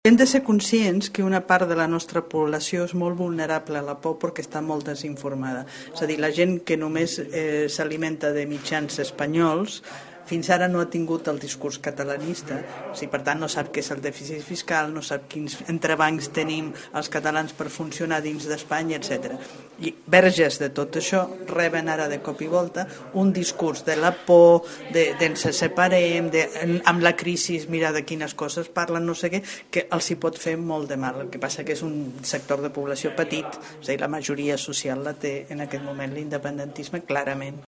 Hem de ser conscients que una part de la nostra població és molt vulnerable a la por perquè està molt desinformada. És a dir, la gent que només s'alimenta de mitjans espanyols fins ara no ha tingut el discurs catalanista, per tant no sap què és el dèficit fiscal, no sap quins entrebancs tenim els catalans per funcionar dins d'Espanya, etc. I verges de tot això reben ara de cop i volta un discurs de la por, ens separem, amb la crisi, mira de quines coses parlen, no sé què, que els hi pot fer molt de mal. El que passa que és un sector de població petit, és a dir, la majoria social la té en aquest moment l'independentisme clarament.